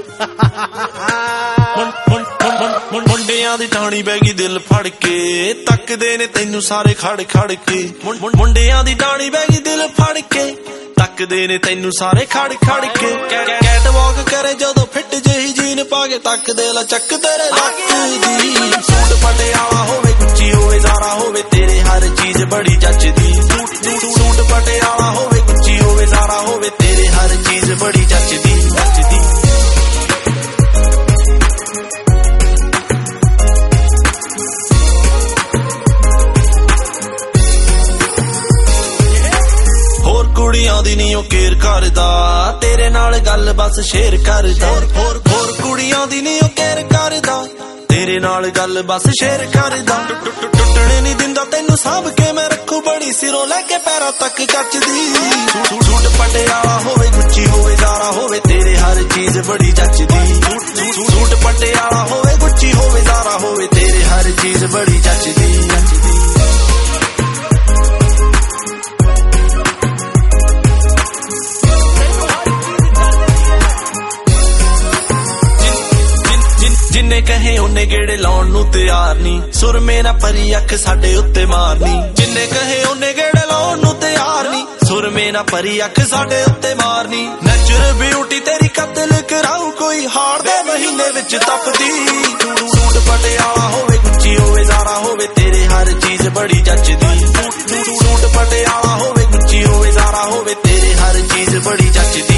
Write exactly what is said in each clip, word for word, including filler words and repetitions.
ਮੁੰਡਿਆਂ ਦੀ ਟਾਣੀ ਬਹਿ ਗਈ ਦਿਲ ਫੜ ਕੇ ਤੱਕਦੇ ਨੇ ਤੈਨੂੰ ਸਾਰੇ ਖੜ ਖੜ ਕੇ ਮੁੰਡਿਆਂ ਦੀ ਟਾਣੀ ਬਹਿ ਗਈ ਦਿਲ ਫੜ ਕੇ ਤੱਕਦੇ ਨੇ ਤੈਨੂੰ ਸਾਰੇ ਖੜ ਖੜ ਕੇ ਕੈਟ ਵਾਕ ਕਰੇ ਜਦੋਂ ਫਿੱਟ ਜਿਹੀ ਜੀਨ ਪਾ ਕੇ ਤੱਕਦੇ ਲਾ ਚੱਕ ਤੇਰੇ ਲੱਕ ਦੀ ਸੂਟ ਪਟਿਆਲਾ ਹੋਵੇ ਗੁੱਚੀ ਹੋਵੇ ਜ਼ਾਰਾ ਹੋਵੇ ਤੇਰੇ ਹਰ ਚੀਜ਼ ਬੜੀ ਜੱਚਦੀ ਸੂਟ ਪਟਿਆਲਾ ਹੋਵੇ ਗੁੱਚੀ ਹੋਵੇ ਜ਼ਾਰਾ ਹੋਵੇ ਤੇਰੇ ਹਰ ਚੀਜ਼ ਬੜੀ ਜੱਚਦੀ ਜੱਚਦੀ ਕੁੜੀਆਂ ਦੀ ਨੀ ਉਹ ਕੇਅਰ ਕਰਦਾ ਤੇਰੇ ਨਾਲ ਗੱਲ ਬਸ ਸ਼ੇਅਰ ਕਰਦਾ ਹੋਰ ਹੋਰ ਕੁੜੀਆਂ ਦੀ ਨੀ ਉਹ ਕੇਅਰ ਕਰਦਾ ਤੇਰੇ ਨਾਲ ਗੱਲ ਬਸ ਸ਼ੇਅਰ ਕਰਦਾ ਟੁੱਟਣੇ ਨਹੀਂ ਦਿੰਦਾ ਤੈਨੂੰ ਸਾਂਭ ਕੇ ਮੈਂ ਰੱਖੂ ਬੜੀ ਸਿਰੋਂ ਲੈ ਕੇ ਪੈਰਾਂ ਤੱਕ ਕੱਚਦੀ ਸੂਟ ਪਟਿਆਲਾ ਹੋਵੇ ਗੁੱਚੀ ਹੋਵੇ ਜ਼ਾਰਾ ਹੋਵੇ ਤੇਰੇ ਹਰ ਚੀਜ਼ ਬੜੀ ਜੱਚਦੀ ਸੂਟ ਪਟਿਆਲਾ ਹੋਵੇ ਗੁੱਚੀ ਹੋਵੇ ਜ਼ਾਰਾ ਹੋਵੇ ਤੇਰੇ ਹਰ ਚੀਜ਼ ਬੜੀ ਜੱਚਦੀ ਜੱਚਦੀ ਜਿੰਨੇ ਕਹੇ ਉਹਨੇ ਗੇੜੇ ਲਾਉਣ ਨੂੰ ਤਿਆਰ ਨੀ ਸੁਰਮੇ ਨਾ ਪਰੀ ਅੱਖ ਸਾਡੇ ਉੱਤੇ ਮਾਰਨੀ ਜਿੰਨੇ ਕਹੇ ਉਹਨੇ ਗੇੜੇ ਲਾਉਣ ਨੂੰ ਤਿਆਰ ਨੀ ਸੁਰਮੇ ਨਾ ਪਰੀ ਅੱਖ ਸਾਡੇ ਉੱਤੇ ਮਾਰਨੀ ਨੈਚੁਰਲ ਬਿਊਟੀ ਤੇਰੀ ਕਤਲ ਕਰਾਉ ਕੋਈ ਹਾਰ ਦੇ ਮਹੀਨੇ ਵਿੱਚ ਤਪਦੀ ਸੂਟ ਪਟਿਆਲਾ ਹੋਵੇ ਗੁੱਚੀ ਹੋਵੇ ਜ਼ਾਰਾ ਹੋਵੇ ਤੇਰੇ ਹਰ ਚੀਜ਼ ਬੜੀ ਜੱਚਦੀ ਸੂਟ ਪਟਿਆਲਾ ਹੋਵੇ ਗੁੱਚੀ ਹੋਵੇ ਜ਼ਾਰਾ ਹੋਵੇ ਤੇਰੇ ਹਰ ਚੀਜ਼ ਬੜੀ ਜੱਚਦੀ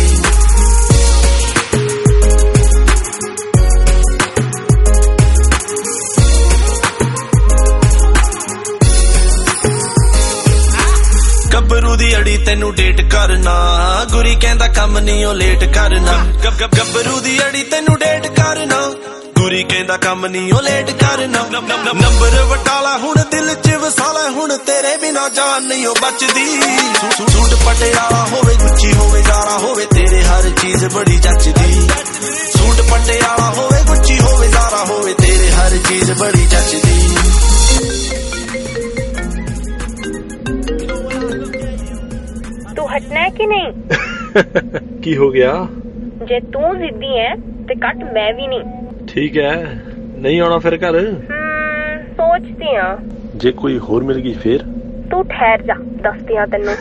ਗੱਭਰੂ ਦੀ ਅੜੀ ਤੈਨੂੰ ਡੇਟ ਕਰਨਾ ਗੁਰੀ ਕਹਿੰਦਾ ਕੰਮ ਨਹੀਂ ਉਹ ਲੇਟ ਕਰਨਾ ਗੱਭਰੂ ਦੀ ਅੜੀ ਤੈਨੂੰ ਡੇਟ ਕਰਨਾ ਗੁਰੀ ਕਹਿੰਦਾ ਕੰਮ ਨਹੀਂ ਉਹ ਲੇਟ ਕਰਨਾ ਨੰਬਰ ਵਟਾਲਾ ਹੁਣ ਦਿਲ ਚ ਵਸਾਲਾ ਹੁਣ ਤੇਰੇ ਬਿਨਾ ਜਾਨ ਨਹੀਂ ਉਹ ਬਚਦੀ ਸੂਟ ਪਟਿਆਲਾ ਹੋਵੇ ਗੁੱਚੀ ਹੋਵੇ ਜ਼ਾਰਾ ਹੋਵੇ ਤੇਰੇ ਹਰ ਚੀਜ਼ ਬੜੀ ਜੱਚਦੀ ਸੂਟ ਪਟਿਆਲਾ ਹੋਵੇ ਗੁੱਚੀ ਹੋਵੇ ਜ਼ਾਰਾ ਹੋਵੇ ਤੇਰੇ ਹਰ ਚੀਜ਼ ਬੜੀ ਜੱਚਦੀ हटना है कि नहीं की हो गया जे तू जिद्दी है ते कट मैं भी नहीं ठीक है नहीं आना फिर घर सोचती हाँ जे कोई होर मिल गई फिर तू ठहर जा दसती हाँ तेनू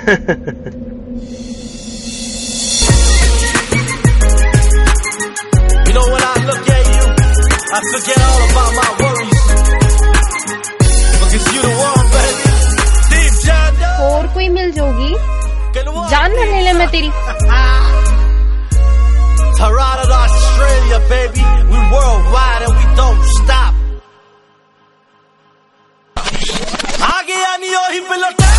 You know when I look at you I forget all about my worries because you the one baby deep down और कोई मिल जाओगी जान भरने ले मैं तेरी Toronto to Australia baby we worldwide and we don't stop आगे आनी ओही पिलटा